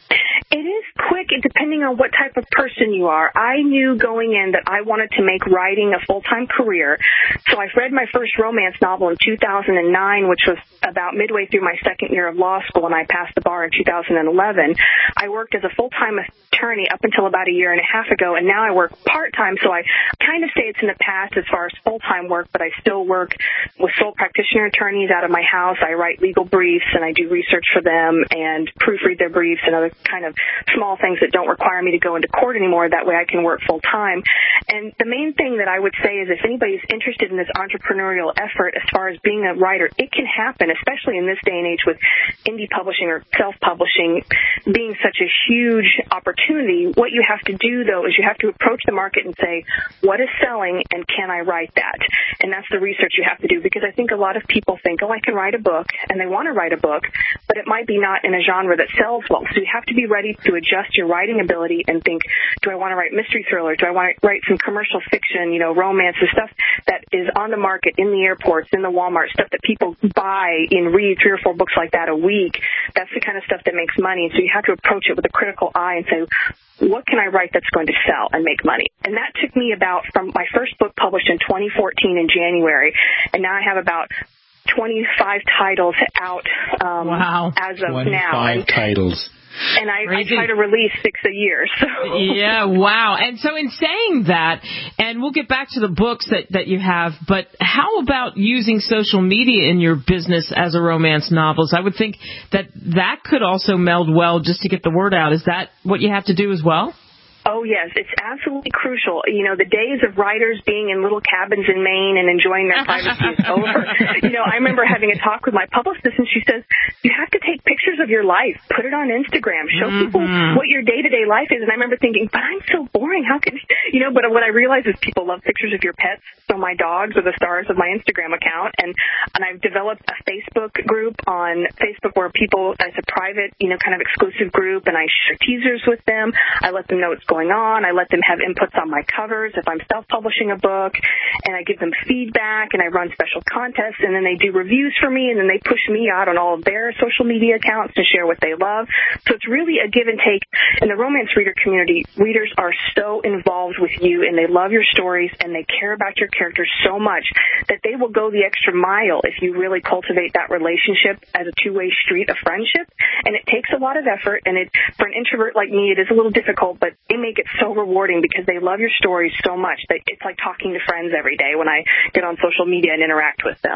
It is quick, depending on what type of person you are. I knew going in that I wanted to make writing a full-time career. So I read my first romance novel in two thousand nine, which was about midway through my second year of law school, and I passed the bar in two thousand eleven. I worked as a full-time attorney up until about a year and a half ago, and now I work part-time, so I kind of say it's in the past as far as full-time work, but I still work with sole practitioner attorneys out of my house. I write legal briefs, and I do research for them and proofread their briefs and other kind of small things that don't require me to go into court anymore. That way I can work full time. And the main thing that I would say is if anybody's interested in this entrepreneurial effort as far as being a writer, it can happen, especially in this day and age with indie publishing or self-publishing being such a huge opportunity. What you have to do, though, is you have to approach the market and say, what is selling and can I write that? And that's the research you have to do, because I think a lot of people think, oh, I can write a book, and they want to write a book, but it might be not in a genre that sells well. So you have to be ready to adjust your writing ability and think, do I want to write mystery thriller? Do I want to write some commercial fiction, you know, romance, or stuff that is on the market, in the airports, in the Walmart, stuff that people buy and read three or four books like that a week? That's the kind of stuff that makes money. So you have to approach it with a critical eye and say, what can I write that's going to sell and make money? And that took me about, from my first book published in twenty fourteen in January, and now I have about twenty-five titles out um, wow. as of twenty-five now. twenty-five titles. And I, I try to release six a year. So. Yeah, wow. And so in saying that, and we'll get back to the books that, that you have, but how about using social media in your business as a romance novelist? I would think that that could also meld well just to get the word out. Is that what you have to do as well? Oh, yes. It's absolutely crucial. You know, the days of writers being in little cabins in Maine and enjoying their privacy is over. You know, I remember having a talk with my publicist, and she says, you have to take pictures of your life, put it on Instagram, show mm-hmm. people what your day-to-day life is. And I remember thinking, but I'm so boring. How can, you know, but what I realized is people love pictures of your pets. So my dogs are the stars of my Instagram account. And, and I've developed a Facebook group on Facebook where people, it's a private, you know, kind of exclusive group, and I share teasers with them. I let them know it's going on. I let them have inputs on my covers if I'm self-publishing a book, and I give them feedback, and I run special contests, and then they do reviews for me, and then they push me out on all of their social media accounts to share what they love. So it's really a give and take. In the romance reader community, readers are so involved with you, and they love your stories, and they care about your characters so much that they will go the extra mile if you really cultivate that relationship as a two-way street of friendship. And it takes a lot of effort, and it, for an introvert like me, it is a little difficult, but they make it so rewarding because they love your stories so much that it's like talking to friends every day when I get on social media and interact with them.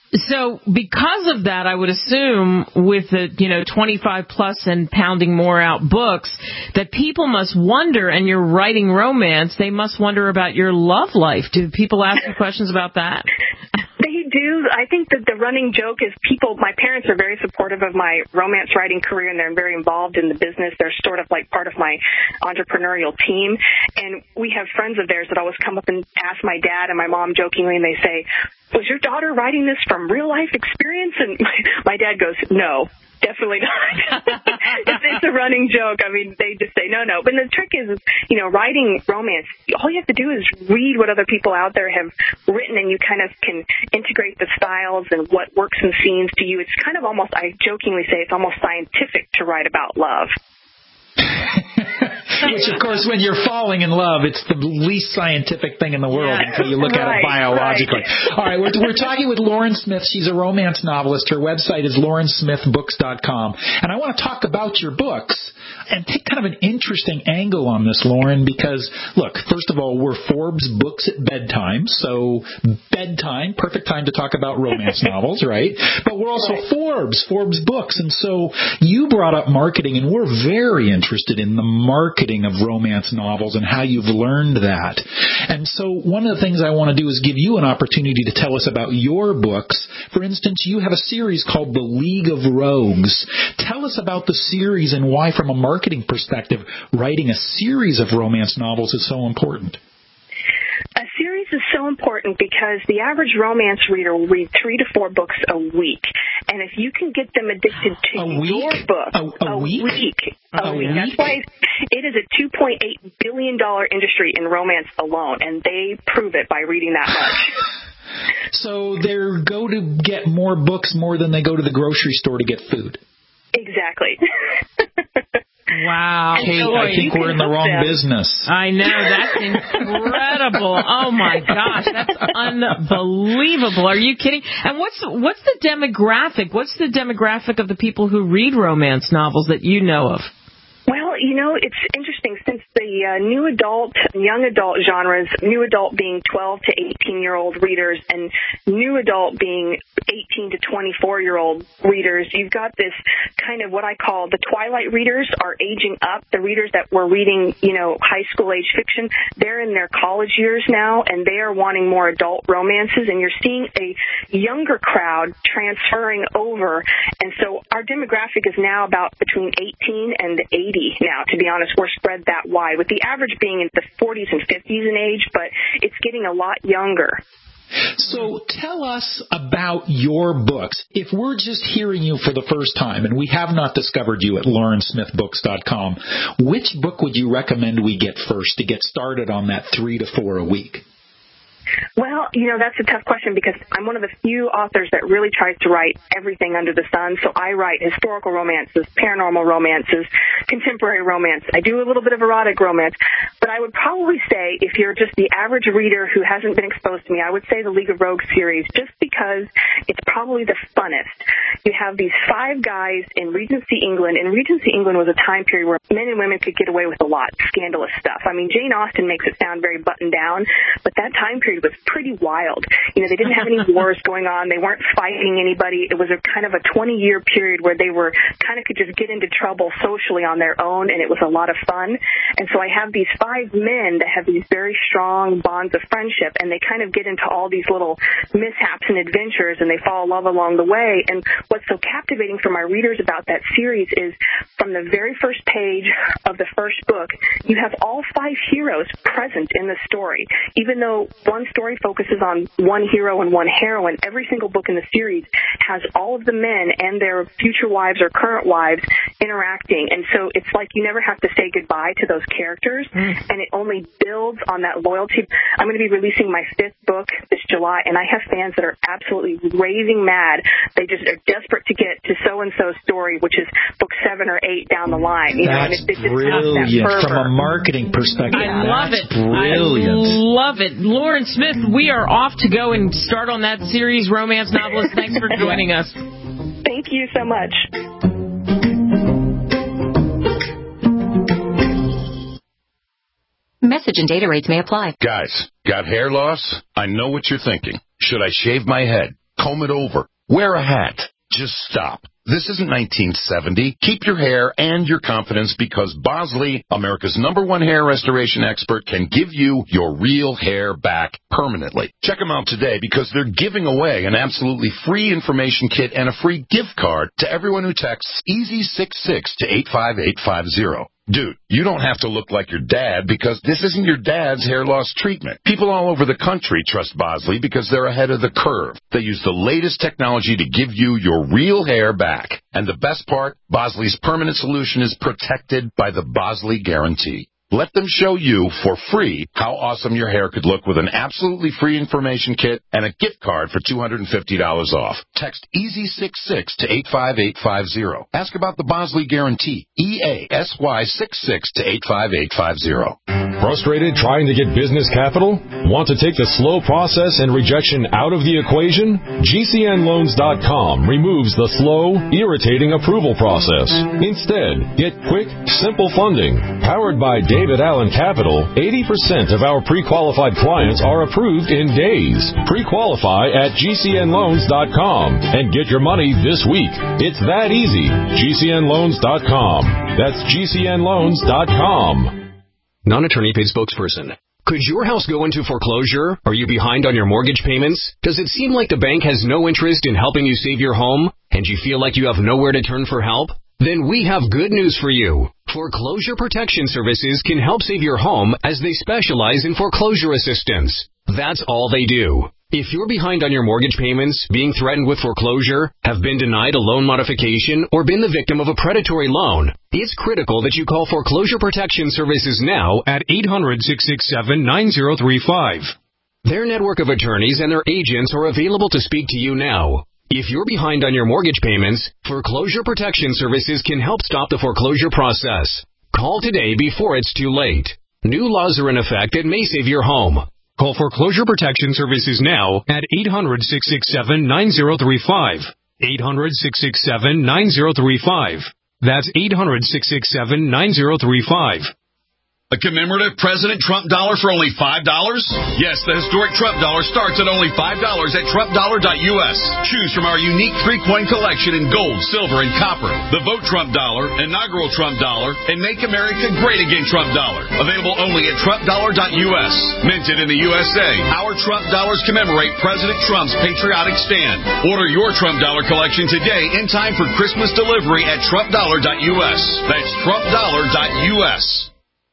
So because of that, I would assume with the, you know, twenty-five plus and pounding more out books, that people must wonder, and you're writing romance, they must wonder about your love life. Do people ask you questions about that? They do. I think that the running joke is people, my parents are very supportive of my romance writing career, and they're very involved in the business. They're sort of like part of my entrepreneurial team. And we have friends of theirs that always come up and ask my dad and my mom jokingly, and they say, was your daughter writing this from real life experience? And my, my dad goes, no. Definitely not. it's, it's a running joke. I mean, they just say no, no. But the trick is, you know, writing romance, all you have to do is read what other people out there have written, and you kind of can integrate the styles and what works in scenes to you. It's kind of almost, I jokingly say, it's almost scientific to write about love. Which, of course, when you're falling in love, it's the least scientific thing in the world yeah. until you look right, at it biologically. Right. All right, we're, we're talking with Lauren Smith. She's a romance novelist. Her website is lauren smith books dot com. And I want to talk about your books and take kind of an interesting angle on this, Lauren, because, look, first of all, we're Forbes Books at Bedtime, so bedtime, perfect time to talk about romance novels, right? But we're also right. Forbes, Forbes Books, and so you brought up marketing, and we're very interested in the marketing of romance novels and how you've learned that. And so one of the things I want to do is give you an opportunity to tell us about your books. For instance, you have a series called The League of Rogues. Tell us about the series and why, from a marketing perspective, writing a series of romance novels is so important. A series is so important because the average romance reader will read three to four books a week. And if you can get them addicted to a your week? book, a, a, a week? week, a, a week. week. That's why it is a two point eight billion dollars industry in romance alone, and they prove it by reading that much. So they go to get more books more than they go to the grocery store to get food. Exactly. Wow. Kate, so, I think we're in the wrong them. business. I know. That's incredible. Oh, my gosh. That's unbelievable. Are you kidding? And what's what's the demographic? What's the demographic of the people who read romance novels that you know of? Well, you know, it's interesting since the uh, new adult, young adult genres, new adult being twelve to eighteen-year-old readers and new adult being eighteen to twenty-four-year-old readers, you've got this kind of what I call the twilight readers are aging up. The readers that were reading, you know, high school age fiction, they're in their college years now, and they are wanting more adult romances, and you're seeing a younger crowd transferring over. And so our demographic is now about between eighteen and eighty. Now, to be honest, we're spread that wide, with the average being in the forties and fifties in age, but it's getting a lot younger. So tell us about your books. If we're just hearing you for the first time and we have not discovered you at lauren smith books dot com, which book would you recommend we get first to get started on that three to four a week? Well, you know, that's a tough question because I'm one of the few authors that really tries to write everything under the sun. So I write historical romances, paranormal romances, contemporary romance. I do a little bit of erotic romance. But I would probably say if you're just the average reader who hasn't been exposed to me, I would say the League of Rogues series just because it's probably the funnest. You have these five guys in Regency England, and Regency England was a time period where men and women could get away with a lot, scandalous stuff. I mean, Jane Austen makes it sound very buttoned down, but that time period was pretty wild. You know, they didn't have any wars going on. They weren't fighting anybody. It was a kind of a twenty-year period where they were kind of could just get into trouble socially on their own, and it was a lot of fun. And so I have these five men that have these very strong bonds of friendship, and they kind of get into all these little mishaps and adventures, and they fall in love along the way. And what's so captivating for my readers about that series is from the very first page of the first book, you have all five heroes present in the story. Even though one story focuses on one hero and one heroine, every single book in the series has all of the men and their future wives or current wives interacting. And so it's like you never have to say goodbye to those characters, mm. and it only builds on that loyalty. I'm going to be releasing my fifth book this July, and I have fans that are absolutely raving mad. They just are desperate to get to so-and-so's story, which is book seven or eight down the line. You that's know, and it, it brilliant. That from a marketing perspective. I love that's it. Brilliant. I love it. Lauren Smith, we are off to go and start on that series, Romance Novelist. Thanks for joining us. Thank you so much. Message and data rates may apply. Guys, got hair loss? I know what you're thinking. Should I shave my head? comb it over, wear a hat. Just stop. This isn't nineteen seventy. Keep your hair and your confidence because Bosley, America's number one hair restoration expert, can give you your real hair back permanently. Check them out today because they're giving away an absolutely free information kit and a free gift card to everyone who texts easy six six to eight five eight five zero. Dude, you don't have to look like your dad because this isn't your dad's hair loss treatment. People all over the country trust Bosley because they're ahead of the curve. They use the latest technology to give you your real hair back. And the best part, Bosley's permanent solution is protected by the Bosley Guarantee. Let them show you for free how awesome your hair could look with an absolutely free information kit and a gift card for two hundred fifty dollars off. Text easy six six to eight five eight five zero. Ask about the Bosley Guarantee. E A S Y six six to eight five eight five zero. Frustrated trying to get business capital? Want to take the slow process and rejection out of the equation? G C N loans dot com removes the slow, irritating approval process. Instead, get quick, simple funding. Powered by David Allen Capital, eighty percent of our pre-qualified clients are approved in days. Pre-qualify at G C N loans dot com and get your money this week. It's that easy. G C N loans dot com. That's G C N loans dot com. Non-attorney paid spokesperson. Could your house go into foreclosure? Are you behind on your mortgage payments? Does it seem like the bank has no interest in helping you save your home? And you feel like you have nowhere to turn for help? Then we have good news for you. Foreclosure Protection Services can help save your home as they specialize in foreclosure assistance. That's all they do. If you're behind on your mortgage payments, being threatened with foreclosure, have been denied a loan modification, or been the victim of a predatory loan, it's critical that you call Foreclosure Protection Services now at eight hundred, six six seven, nine zero three five. Their network of attorneys and their agents are available to speak to you now. If you're behind on your mortgage payments, Foreclosure Protection Services can help stop the foreclosure process. Call today before it's too late. New laws are in effect that may save your home. Call Foreclosure Protection Services now at eight hundred, six six seven, nine zero three five. eight hundred, six six seven, nine zero three five. That's eight hundred, six six seven, nine zero three five. A commemorative President Trump dollar for only five dollars? Yes, the historic Trump dollar starts at only five dollars at Trump dollar dot U S. Choose from our unique three-coin collection in gold, silver, and copper. The Vote Trump dollar, inaugural Trump dollar, and Make America Great Again Trump dollar. Available only at Trump dollar dot U S. Minted in the U S A, our Trump dollars commemorate President Trump's patriotic stand. Order your Trump dollar collection today in time for Christmas delivery at Trump dollar dot U S. That's Trump dollar dot U S.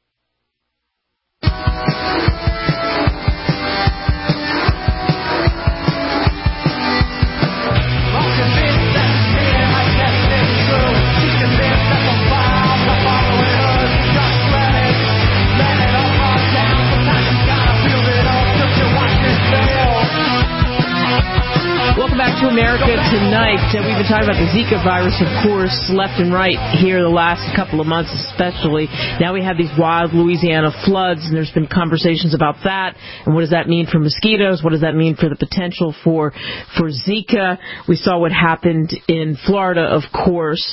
Welcome back to America Tonight. Uh, we've been talking about the Zika virus, of course, left and right here the last couple of months especially. Now we have these wild Louisiana floods, and there's been conversations about that. And what does that mean for mosquitoes? What does that mean for the potential for for Zika? We saw what happened in Florida, of course,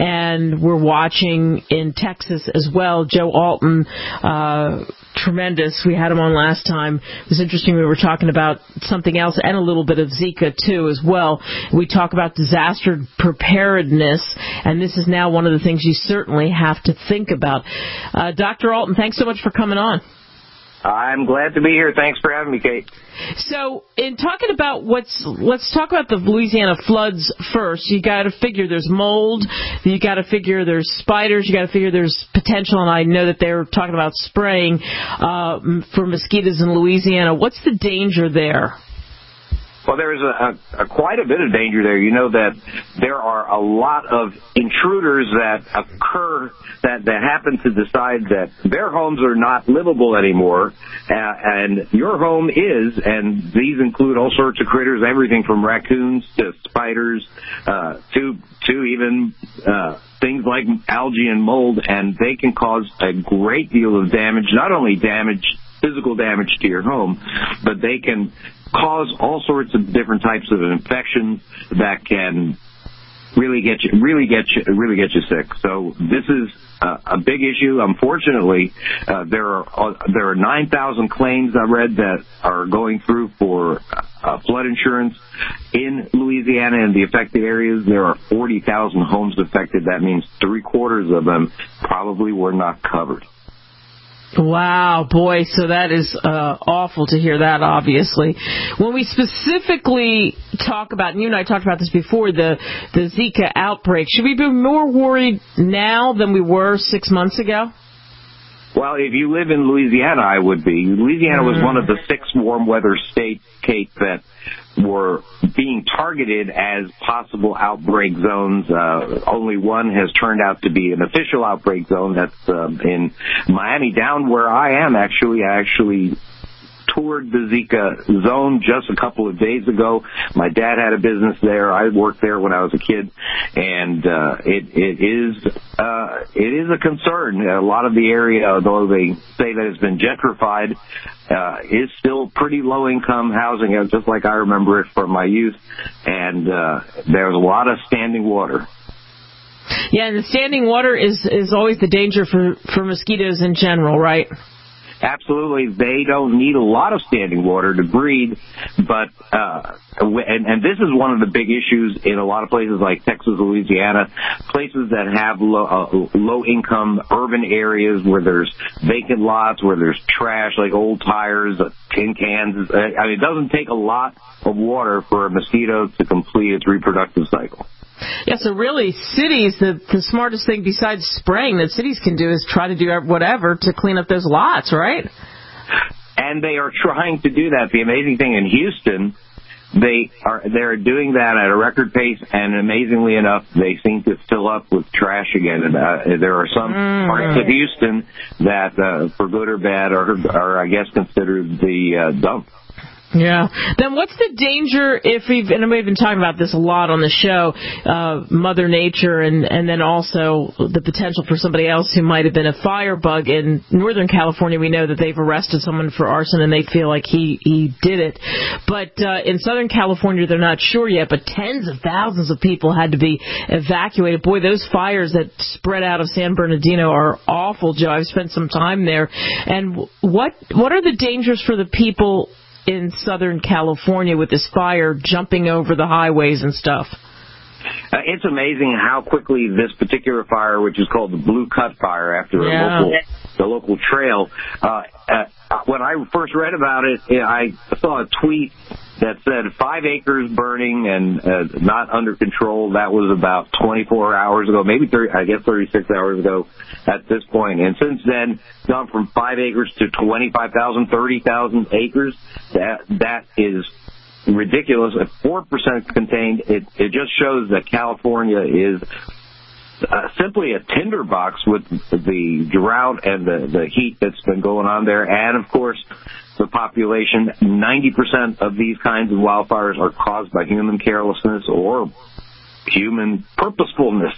and we're watching in Texas as well. Joe Alton, uh, tremendous. We had him on last time. It was interesting. We were talking about something else and a little bit of Zika, too, as well. We talk about disaster preparedness, and this is now one of the things you certainly have to think about. Uh, Doctor Alton, thanks so much for coming on. I'm glad to be here. Thanks for having me, Kate. So, in talking about what's, let's talk about the Louisiana floods first. You got to figure there's mold. You got to figure there's spiders. You got to figure there's potential, and I know that they're talking about spraying uh, for mosquitoes in Louisiana. What's the danger there? Well, there is a, a, a quite a bit of danger there. You know that there are a lot of intruders that occur that, that happen to decide that their homes are not livable anymore, uh, and your home is, and these include all sorts of critters, everything from raccoons to spiders uh, to to even uh, things like algae and mold, and they can cause a great deal of damage, not only damage, physical damage to your home, but they can cause all sorts of different types of infections that can really get you, really get you, really get you sick. So this is uh, a big issue. Unfortunately, uh, there are uh, there are nine thousand claims I read that are going through for uh, flood flood insurance in Louisiana and the affected areas, there are forty thousand homes affected. That means three quarters of them probably were not covered. Wow, boy, so that is uh, awful to hear that, obviously. When we specifically talk about, and you and I talked about this before, the, the Zika outbreak, should we be more worried now than we were six months ago? Well, if you live in Louisiana, I would be. Louisiana was one of the six warm weather states, Kate, that were being targeted as possible outbreak zones. Uh, only one has turned out to be an official outbreak zone. That's um, in Miami, down where I am, actually. I actually toured the Zika zone just a couple of days ago. My dad had a business there. I worked there when I was a kid, and uh, it it is uh, it is a concern. A lot of the area, although they say that it's been gentrified, uh, is still pretty low-income housing, just like I remember it from my youth, and uh, there's a lot of standing water. Yeah, and the standing water is, is always the danger for, for mosquitoes in general, right? Absolutely. They don't need a lot of standing water to breed, but uh, and, and this is one of the big issues in a lot of places like Texas, Louisiana, places that have low, uh, low-income urban areas where there's vacant lots, where there's trash like old tires, tin cans. I mean, it doesn't take a lot of water for a mosquito to complete its reproductive cycle. Yeah, so really, cities, the, the smartest thing besides spraying that cities can do is try to do whatever to clean up those lots, right? And they are trying to do that. The amazing thing in Houston, they are they're doing that at a record pace, and amazingly enough, they seem to fill up with trash again. And uh, there are some mm. parts of Houston that, uh, for good or bad, are, are I guess, considered the uh, dump. Yeah. Then what's the danger if we've, and we've been talking about this a lot on the show, uh, Mother Nature, and, and then also the potential for somebody else who might have been a firebug. In Northern California, we know that they've arrested someone for arson and they feel like he, he did it. But uh, in Southern California, they're not sure yet, but tens of thousands of people had to be evacuated. Boy, those fires that spread out of San Bernardino are awful, Joe. I've spent some time there. And what what are the dangers for the people in Southern California with this fire jumping over the highways and stuff? Uh, it's amazing how quickly this particular fire, which is called the Blue Cut Fire, after yeah. a local, the local trail, uh, uh, when I first read about it, I saw a tweet that said five acres burning and uh, not under control. That was about twenty-four hours ago, maybe thirty, I guess thirty-six hours ago at this point. And since then, gone from five acres to twenty-five thousand, thirty thousand acres. That That is ridiculous. At four percent contained, it, it just shows that California is uh, simply a tinderbox with the drought and the, the heat that's been going on there. And, of course, the population, ninety percent of these kinds of wildfires are caused by human carelessness or human purposefulness.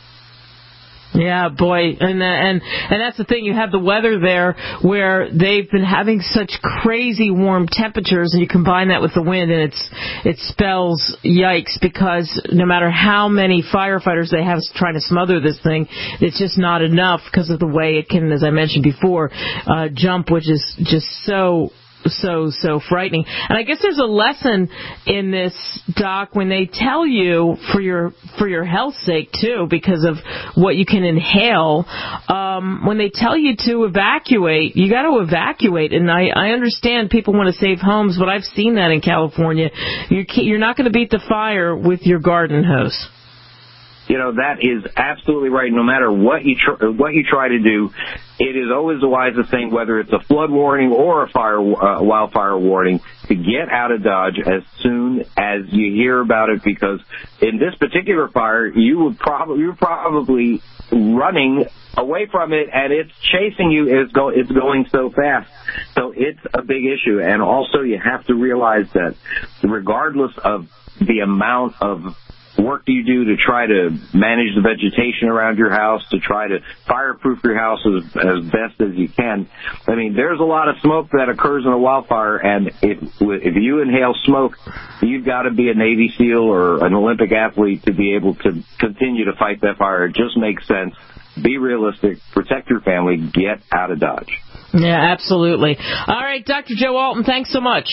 Yeah, boy, and uh, and and that's the thing. You have the weather there where they've been having such crazy warm temperatures, and you combine that with the wind, and it's it spells yikes, because no matter how many firefighters they have trying to smother this thing, it's just not enough because of the way it can, as I mentioned before, uh, jump, which is just so. so, so frightening. And I guess there's a lesson in this, Doc, when they tell you, for your for your health's sake, too, because of what you can inhale, um, when they tell you to evacuate, you got to evacuate. And I, I understand people want to save homes, but I've seen that in California. You can't, you're not going to beat the fire with your garden hose. You know, that is absolutely right. No matter what you tr- what you try to do, it is always the wisest thing, whether it's a flood warning or a fire uh, wildfire warning, to get out of Dodge as soon as you hear about it. Because in this particular fire, you would probably you're probably running away from it, and it's chasing you. It's go it's going so fast, so it's a big issue. And also, you have to realize that regardless of the amount of work you do to try to manage the vegetation around your house, to try to fireproof your house as, as best as you can. I mean, there's a lot of smoke that occurs in a wildfire, and if, if you inhale smoke, you've got to be a Navy SEAL or an Olympic athlete to be able to continue to fight that fire. It just makes sense. Be realistic. Protect your family. Get out of Dodge. Yeah, absolutely. All right, Doctor Joe Alton, thanks so much.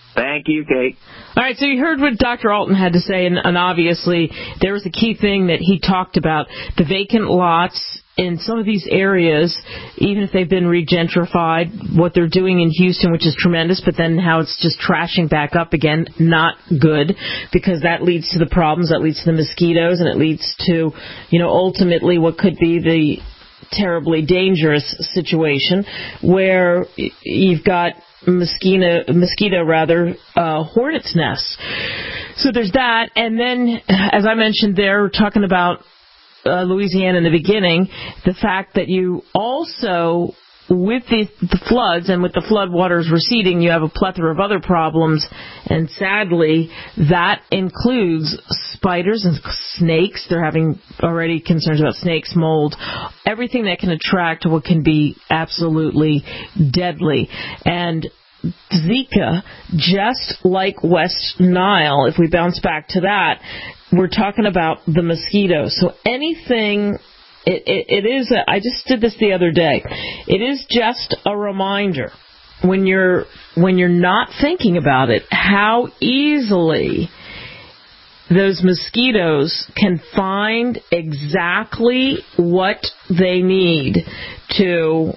Thank you, Kate. All right, so you heard what Doctor Alton had to say, and, and obviously there was a key thing that he talked about, the vacant lots in some of these areas, even if they've been regentrified, what they're doing in Houston, which is tremendous, but then how it's just trashing back up again, not good, because that leads to the problems, that leads to the mosquitoes, and it leads to, you know, ultimately what could be the terribly dangerous situation where you've got mosquito, mosquito rather, uh, hornet's nests. So there's that, and then, as I mentioned there, we're talking about uh, Louisiana in the beginning, the fact that you also, with the, the floods and with the flood waters receding, you have a plethora of other problems, and sadly, that includes spiders and snakes. They're having already concerns about snakes, mold, everything that can attract what can be absolutely deadly. And Zika, just like West Nile, if we bounce back to that, we're talking about the mosquitoes. So anything, it, it, it is, a, I just did this the other day, it is just a reminder when you're, when you're not thinking about it, how easily those mosquitoes can find exactly what they need to,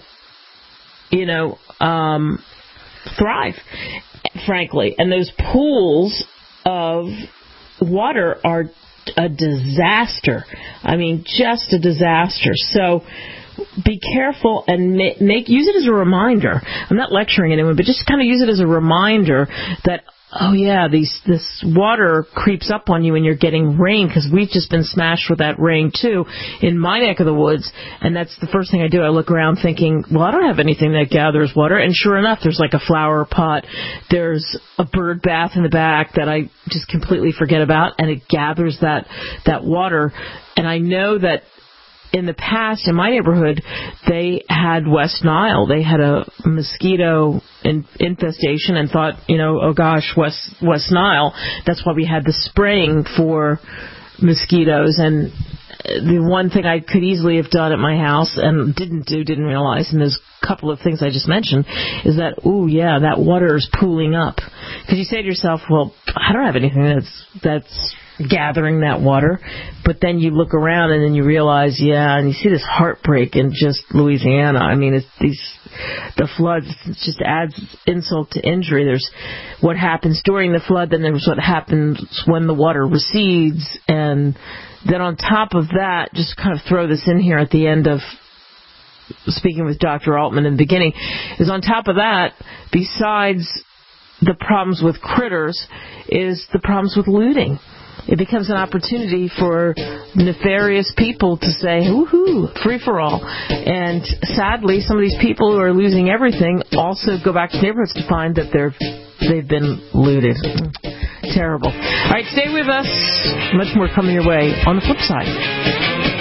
you know, um, thrive, frankly. And those pools of water are a disaster. I mean, just a disaster. So be careful and make, make use it as a reminder. I'm not lecturing anyone, but just kind of use it as a reminder that, oh yeah, these this water creeps up on you when you're getting rain, because we've just been smashed with that rain too in my neck of the woods. And that's the first thing I do. I look around thinking, well, I don't have anything that gathers water. And sure enough, there's like a flower pot. There's a bird bath in the back that I just completely forget about, and it gathers that that water. And I know that in the past, in my neighborhood, they had West Nile. They had a mosquito in, infestation and thought, you know, oh gosh, West West Nile. That's why we had the spraying for mosquitoes. And the one thing I could easily have done at my house and didn't do, didn't realize, and there's a couple of things I just mentioned, is that, ooh, yeah, that water is pooling up. Because you say to yourself, well, I don't have anything that's that's gathering that water. But then you look around and then you realize, yeah, and you see this heartbreak in just Louisiana. I mean, it's these the floods, it just adds insult to injury. There's what happens during the flood, then there's what happens when the water recedes, and then on top of that, just kind of throw this in here at the end of speaking with Doctor Altman in the beginning, is on top of that, besides the problems with critters, is the problems with looting. It becomes an opportunity for nefarious people to say, woohoo, free for all. And sadly, some of these people who are losing everything also go back to neighborhoods to find that they're, they've been looted. Terrible. All right, stay with us. Much more coming your way on the flip side.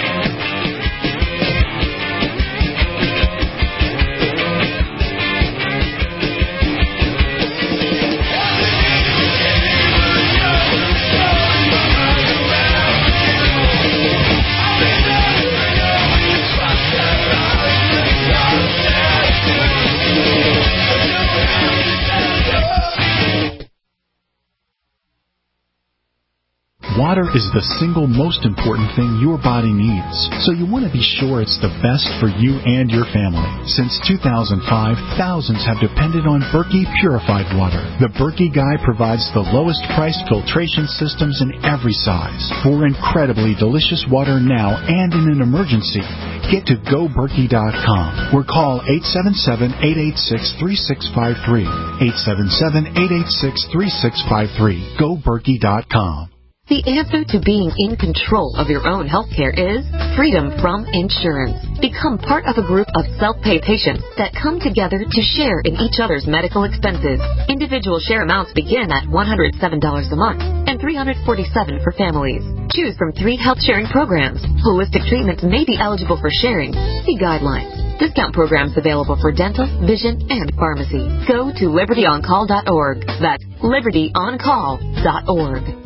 Water is the single most important thing your body needs, so you want to be sure it's the best for you and your family. Since two thousand five, thousands have depended on Berkey purified water. The Berkey Guy provides the lowest priced filtration systems in every size. For incredibly delicious water now and in an emergency, get to go berkey dot com or call eight seven seven, eight eight six, three six five three. eight seven seven, eight eight six, three six five three. go berkey dot com. The answer to being in control of your own health care is freedom from insurance. Become part of a group of self-pay patients that come together to share in each other's medical expenses. Individual share amounts begin at one hundred seven dollars a month and three hundred forty-seven dollars for families. Choose from three health sharing programs. Holistic treatments may be eligible for sharing. See guidelines. Discount programs available for dental, vision, and pharmacy. Go to liberty on call dot org. That's liberty on call dot org.